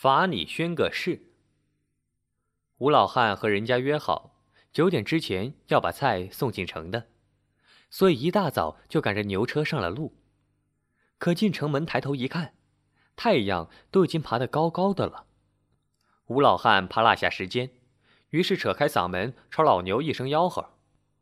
罚你宣个誓。吴老汉和人家约好9点之前要把菜送进城的，所以一大早就赶着牛车上了路。可进城门抬头一看，太阳都已经爬得高高的了。吴老汉怕落下时间，于是扯开嗓门朝老牛一声吆喝。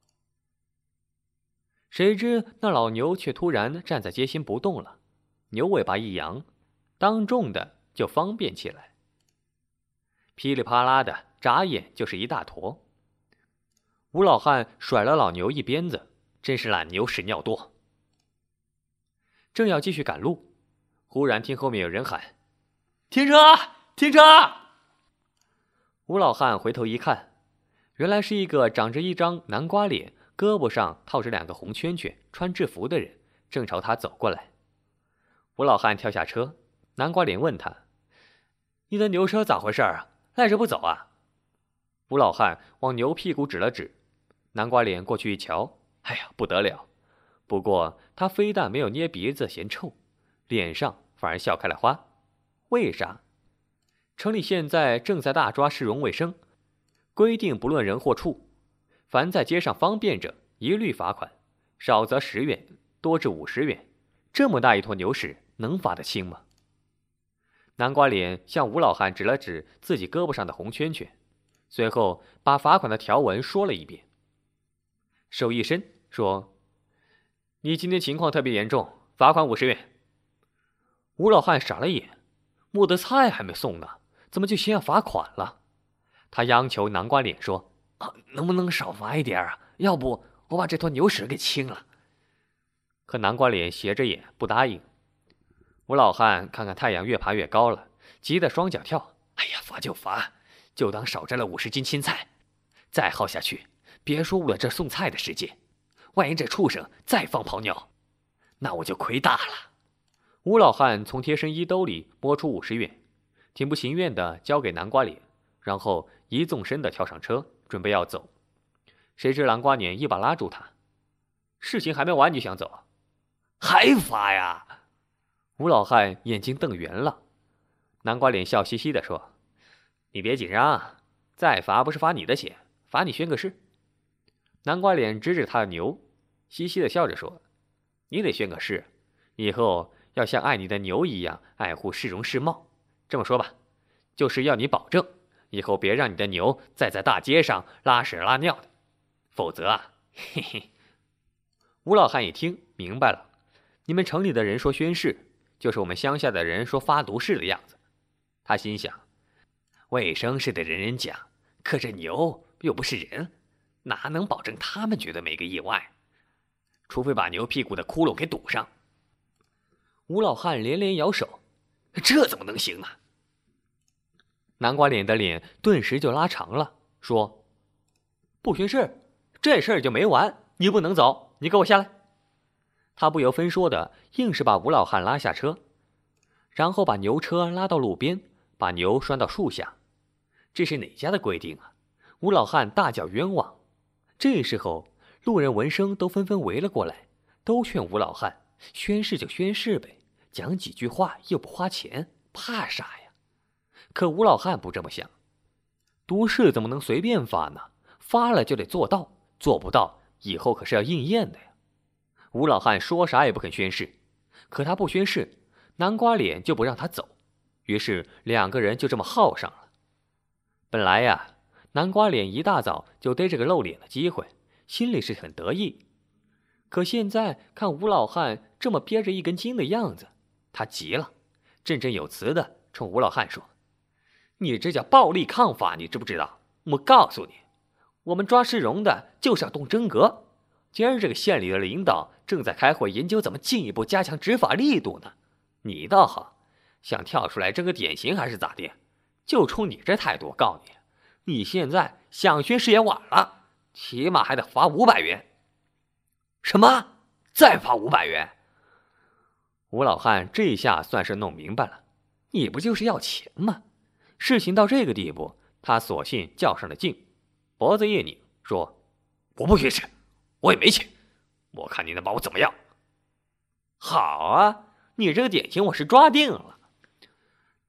谁知那老牛却突然站在街心不动了，牛尾巴一扬，当众的就方便起来，噼里啪啦的，眨眼就是一大坨。吴老汉甩了老牛一鞭子，真是懒牛屎尿多。正要继续赶路，忽然听后面有人喊：“停车！停车！”吴老汉回头一看，原来是一个长着一张南瓜脸，胳膊上套着2个红圈圈，穿制服的人，正朝他走过来。吴老汉跳下车，南瓜脸问他：“你的牛车咋回事啊？赖着不走啊？”吴老汉往牛屁股指了指，南瓜脸过去一瞧，哎呀，不得了！不过他非但没有捏鼻子嫌臭，脸上反而笑开了花。为啥？城里现在正在大抓市容卫生，规定不论人或畜，凡在街上方便者一律罚款，少则10元，多至50元。这么大一坨牛屎能罚得轻吗？南瓜脸向吴老汉指了指自己胳膊上的红圈圈，随后把罚款的条文说了一遍。手一伸说：“你今天情况特别严重，罚款50元。”吴老汉傻了眼，我的菜还没送呢，怎么就先要罚款了？他央求南瓜脸说：“能不能少罚一点啊？要不我把这坨牛屎给清了。”可南瓜脸斜着眼不答应。吴老汉看看太阳越爬越高了，急得双脚跳：“哎呀，罚就罚，就当少摘了50斤青菜。再耗下去，别说误了这送菜的时间，万一这畜生再放泡尿，那我就亏大了。”吴老汉从贴身衣兜里摸出50元，挺不情愿地交给南瓜脸，然后一纵身地跳上车，准备要走。谁知南瓜脸一把拉住他：“事情还没完，你想走？还罚呀？”吴老汉眼睛瞪圆了。南瓜脸笑嘻嘻地说：“你别紧张，再罚不是罚你的钱，罚你宣个誓。”南瓜脸指指他的牛，嘻嘻地笑着说：“你得宣个誓，以后要像爱你的牛一样爱护市容市貌。这么说吧，就是要你保证，以后别让你的牛再在大街上拉屎拉尿的，否则啊，嘿嘿。”吴老汉一听明白了，你们城里的人说宣誓，就是我们乡下的人说发毒誓的样子。他心想，卫生是得人人讲，可这牛又不是人，哪能保证他们觉得没个意外？除非把牛屁股的窟窿给堵上。吴老汉连连摇手：“这怎么能行呢？”南瓜脸的脸顿时就拉长了，说：“不宣誓，这事儿就没完，你不能走，你给我下来。”他不由分说的硬是把吴老汉拉下车，然后把牛车拉到路边，把牛拴到树下。这是哪家的规定啊？吴老汉大叫冤枉。这时候路人闻声都纷纷围了过来，都劝吴老汉宣誓就宣誓呗，讲几句话又不花钱，怕啥呀？可吴老汉不这么想，毒誓怎么能随便发呢？发了就得做到，做不到以后可是要应验的呀。吴老汉说啥也不肯宣誓，可他不宣誓，南瓜脸就不让他走，于是2个人就这么耗上了。本来呀，南瓜脸一大早就逮着个露脸的机会，心里是很得意。可现在看吴老汉这么憋着一根筋的样子，他急了，振振有词的冲吴老汉说：“你这叫暴力抗法，你知不知道？我告诉你，我们抓市容的就是要动真格。今儿这个县里的领导正在开会研究怎么进一步加强执法力度呢。你倒好，想跳出来争个典型还是咋的？就冲你这态度，我告诉你，你现在想宣誓也晚了，起码还得罚500元。”“什么？再罚500元？”吴老汉这下算是弄明白了，你不就是要钱吗？事情到这个地步，他索性较上了劲，脖子一拧说：“我不宣誓，我也没钱，我看你能把我怎么样？”“好啊，你这个典型我是抓定了。”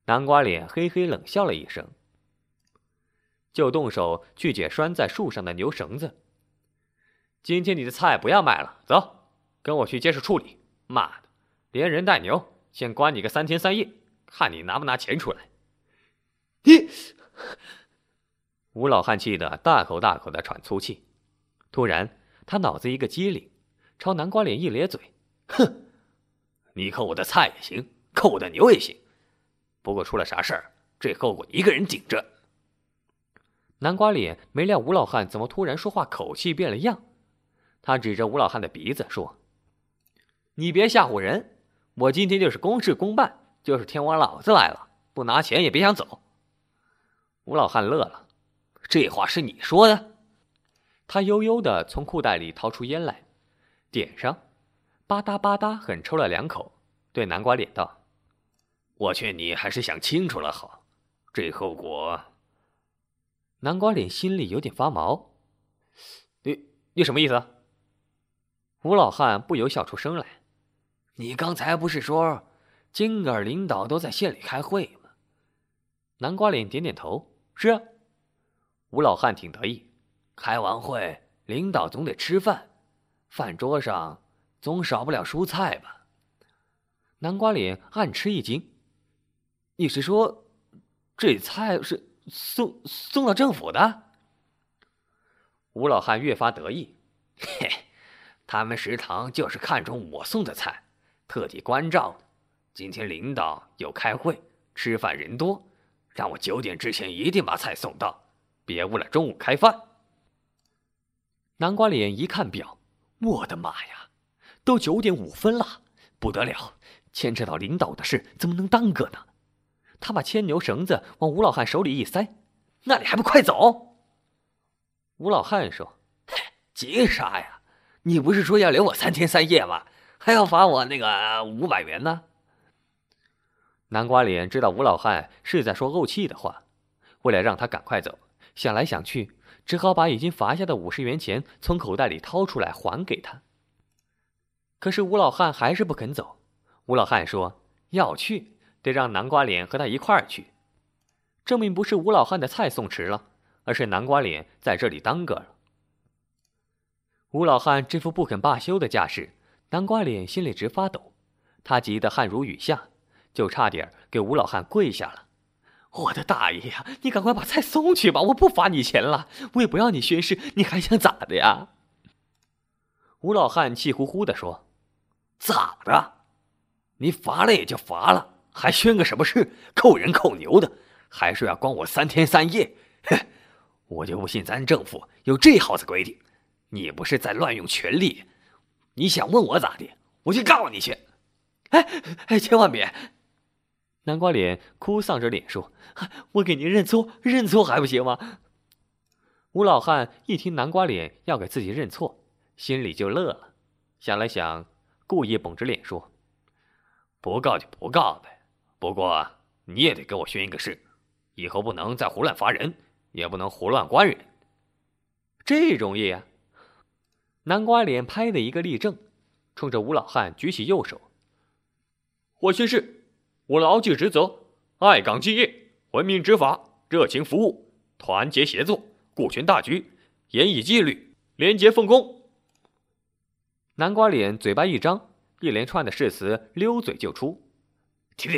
南瓜脸嘿嘿冷笑了一声，就动手去解拴在树上的牛绳子。今天你的菜不要卖了，走，跟我去街市处理。妈的，连人带牛，先关你个3天3夜，看你拿不拿钱出来。 你！ 吴老汉气得大口大口地喘粗气。突然，他脑子一个机灵，朝南瓜脸一咧嘴：“ 哼，你扣我的菜也行，扣我的牛也行，不过出了啥事儿，这后果一个人顶着。” 南瓜脸没料吴老汉怎么突然说话口气变了样，他指着吴老汉的鼻子说：“你别吓唬人，我今天就是公事公办，就是天王老子来了，不拿钱也别想走。”吴老汉乐了：“ 这话是你说的？” 他悠悠地从裤袋里掏出烟来，点上，吧嗒吧嗒狠抽了2口，对南瓜脸道：“ 我劝你还是想清楚了好，这后果……” 南瓜脸心里有点发毛。你什么意思？吴老汉不由笑出声来。 你刚才不是说今个领导都在县里开会吗？ 南瓜脸点点头，是啊。吴老汉挺得意， 开完会领导总得吃饭，饭桌上总少不了蔬菜吧？ 南瓜脸暗吃一惊，你是说这菜是送到政府的？吴老汉越发得意， 嘿，他们食堂就是看中我送的菜，特地关照的。今天领导有开会，吃饭人多，让我9点之前一定把菜送到，别误了中午开饭。 南瓜脸一看表，我的妈呀，都9点5分了，不得了，牵扯到领导的事，怎么能耽搁呢？他把牵牛绳子往吴老汉手里一塞， 那你还不快走？ 吴老汉说：“ 急啥呀？你不是说要留我3天3夜吗？还要罚我那个500元呢？” 南瓜脸知道吴老汉是在说怄气的话，为了让他赶快走，想来想去，只好把已经罚下的50元钱从口袋里掏出来还给他。可是吴老汉还是不肯走。吴老汉说要去，得让南瓜脸和他一块儿去。证明不是吴老汉的菜送迟了，而是南瓜脸在这里耽搁了。吴老汉这副不肯罢休的架势，南瓜脸心里直发抖，他急得汗如雨下，就差点给吴老汉跪下了。我的大爷呀，你赶快把菜送去吧，我不罚你钱了，我也不要你宣誓，你还想咋的呀？吴老汉气呼呼地说：“ 咋着？你罚了也就罚了，还宣个什么誓？扣人扣牛的，还说要关我3天3夜？哼！我就不信咱政府有这好子规定！你不是在乱用权力？你想问我咋地，我就告你去！哎，千万别！” 南瓜脸哭丧着脸说：“我给您认错，认错还不行吗？”吴老汉一听南瓜脸要给自己认错，心里就乐了，想了想，故意绷着脸说：“ 不告就不告呗，不过你也得给我宣一个誓，以后不能再胡乱罚人，也不能胡乱关人。” 这容易呀！南瓜脸拍的一个立正，冲着吴老汉举起右手：“我宣誓，我牢记职责，爱岗敬业，文明执法，热情服务，团结协作，顾全大局，严以纪律，廉洁奉公。”南瓜脸嘴巴一张，一连串的誓词溜嘴就出。 停！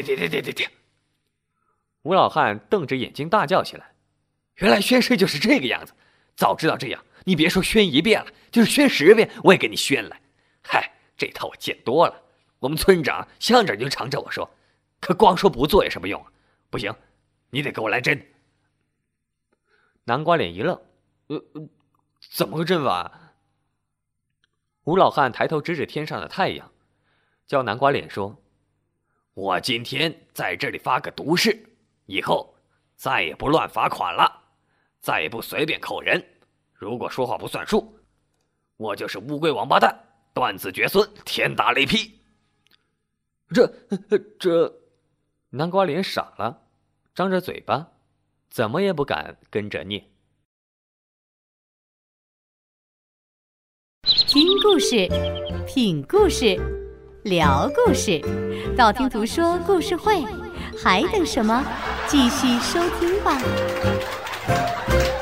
吴老汉瞪着眼睛大叫起来：“ 原来宣誓就是这个样子！早知道这样，你别说宣1遍了，就是宣10遍，我也给你宣来。嗨，这套我见多了，我们村长、乡长就常着我说，可光说不做有什么用啊？不行，你得给我来真。” 南瓜脸一愣：“怎么个阵法？”吴老汉抬头指指天上的太阳，叫南瓜脸说：“ 我今天在这里发个毒誓，以后再也不乱罚款了，再也不随便扣人。如果说话不算数，我就是乌龟王八蛋，断子绝孙，天打雷劈。” 这，南瓜脸傻了，张着嘴巴，怎么也不敢跟着念。 听故事，品故事，聊故事，道听途说故事会， 还等什么？继续收听吧。